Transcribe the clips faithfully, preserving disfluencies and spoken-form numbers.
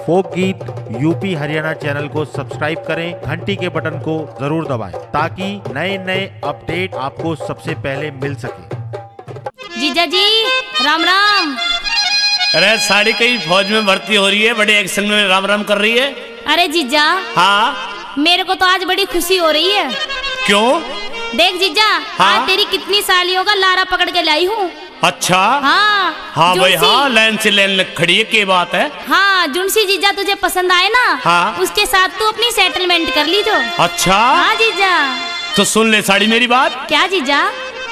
फोक गीत UP Haryana channel को सब्सक्राइब करें, घंटी के बटन को जरूर दबाएं ताकि नए नए अपडेट आपको सबसे पहले मिल सके। जीजा जी राम राम। अरे साड़ी कहीं फौज में भर्ती हो रही है, बड़े एक्शन में राम राम कर रही है। अरे जीजा हाँ मेरे को तो आज बड़ी खुशी हो रही है। क्यों? देख जीजा, हाँ? आज तेरी कितनी सालियों का लारा पकड़ के लाई हूँ। अच्छा हाँ हाँ भाई जुनसी। हाँ, लाइन से लाइन खड़ी है, क्या बात है। हाँ जुनसी जीजा तुझे पसंद आए ना, हाँ? उसके साथ तू अपनी सेटलमेंट कर ली जो। अच्छा हाँ जीजा। तो सुन ले साड़ी मेरी बात। क्या जीजा?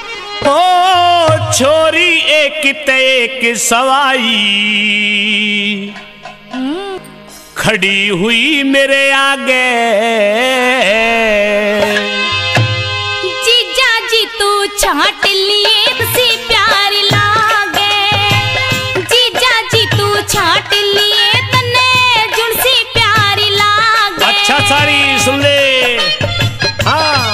ओ छोरी एक ते एक सवाई खड़ी हुई मेरे आगे, जीजा जी तू छाट लिए से प्यार लागे, जीजा जी तू छाट लिए तने जुनसी प्यार लागे। अच्छा साड़ी सुन ले। हाँ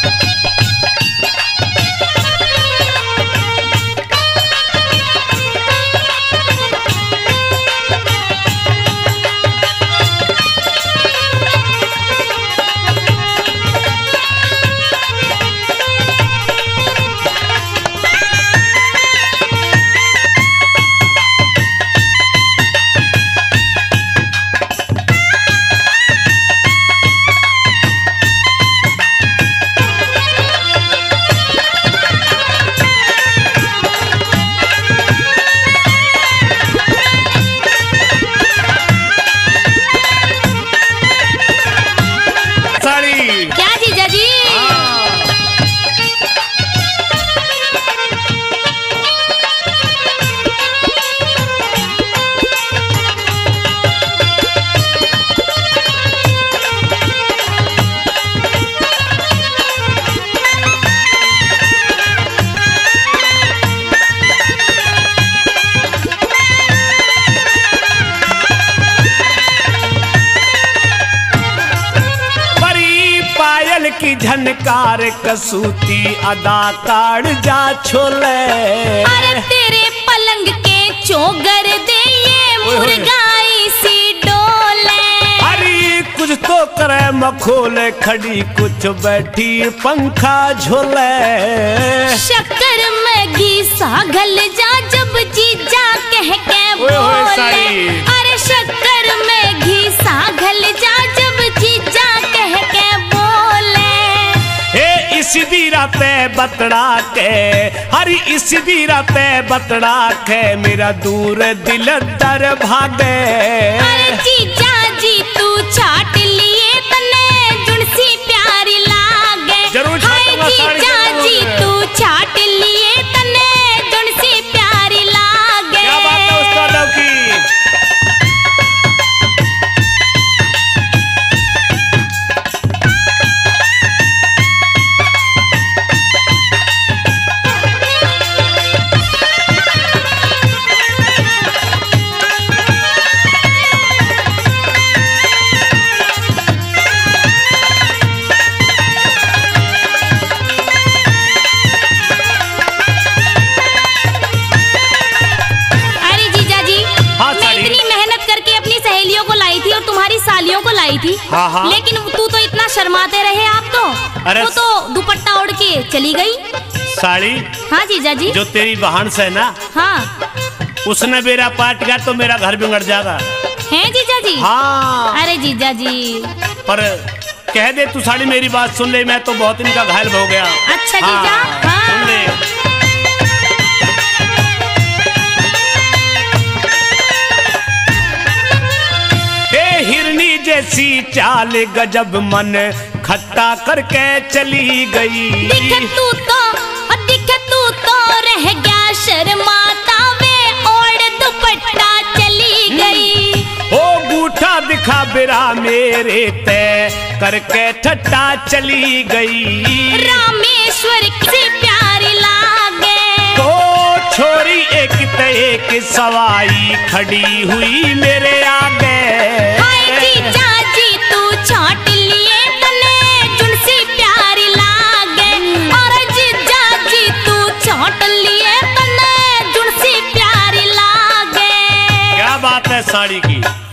की झनकार कसूती अदा काड़ जा छोले। अरे तेरे पलंग के चोगर दे ये मुर्गाई सी डोले। अरे कुछ तो करे मखोले खड़ी, कुछ बैठी पंखा झोले। शक्कर में घीसा घल जा जब जीजा कह के बोले। अरे शक्कर में घीसा घल जा जब जीजा कह के इस दी राते बतड़ा के, हरी इस दी राते बतड़ा के मेरा दूर दिल दर भागे। अरे जीजा जी तू छाट लिए तने जुनसी प्यारी लागे। जरूर हाय जीजा जी तू छाट लिए तने जुनसी प्यारी लागे। क्या बात है उस्तादों की। सालियों को लाई थी। हाँ हाँ। लेकिन तू तो इतना शर्माते रहे आप तो। अरे वो तो दुपट्टा ओढ़ के चली गई। साड़ी हाँ जीजा जी। जो तेरी बहन से ना, हाँ उसने मेरा पाट गया तो मेरा घर बिगड़ जाएगा। है जीजा जी? हाँ। अरे जीजा जी पर कह दे तू साड़ी मेरी बात सुन ले, मैं तो बहुत इनका घायल हो गया। अच्छा जीजा। हाँ। सुन ले। हिरनी जैसी चाल गजब मन खट्टा करके चली गई। दिखे तू तो दिखे तू तो रह गया शर्माता वे ओढ़ दुपट्टा चली गई। ओ बूढ़ा दिखा बिरा मेरे तय करके ठट्टा चली गई। रामेश्वर से प्यारी लागे। तो छोरी एक ते एक सवाई खड़ी हुई मेरे आगे। जीजा जी तू छाट लिए तने जुनसी प्यारी लागे। और जीजा जी तू छाट लिए तने जुनसी प्यारी लागे। क्या बात है साड़ी की।